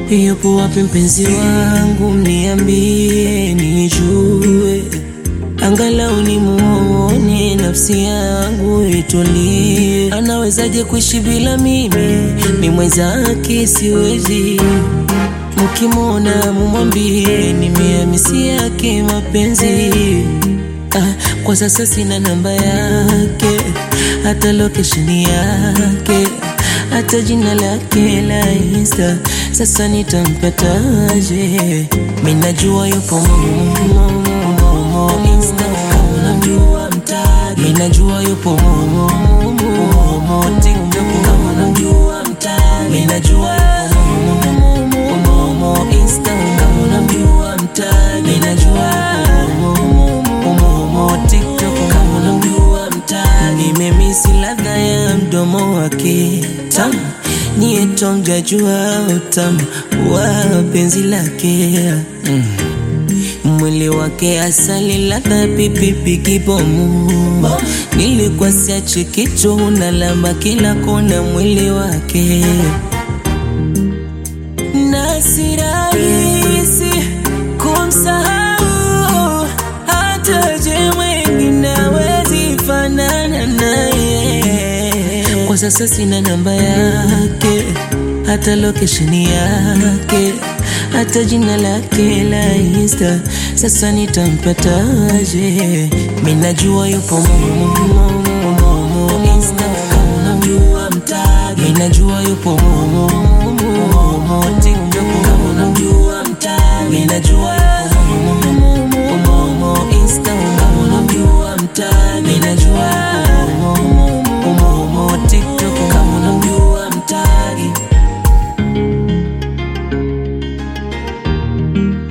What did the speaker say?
Yupo wapi mpenzi wangu, mniambie nijue, angalau nimuone nafsi yangu itulie. Anawezaje kuishi bila mimi, mimi mwenzake siwezi. Mkimwona mumwambie nimemisi yake mapenzi. Kwa sasa sina namba yake, hata location yake, hata jina lake la Insta. Sasa nitampataje? Mimi najua yupo Insta, unamjua mtagi. Mimi najua yupo TikTok, unamjua mtagi. Mimi najua Insta, unamjua mtagi. Mimi najua TikTok, unamjua mtagi. Nimemisi ladha ya mdomo wake tamu, niye tongajua utamu wa penzi lake. Mwili wake asali, ladha pipipi kibomu. Nilikuwa siachi kitu, unalamba kila kona mwili wake. Na si rahisi kumsahau, hata je mwingine hawezi fanana naye. Kwa sasa sina namba yake, hata location yake, hata jina lake la Insta. Sasa nitampataje? Mimi najua yupo Insta, unamjua mtagi. Mimi najua yupo TikTok, unamjua mtagi. Mimi najua Insta, unamjua mtagi. Mimi najua TikTok, unamjua mtagi.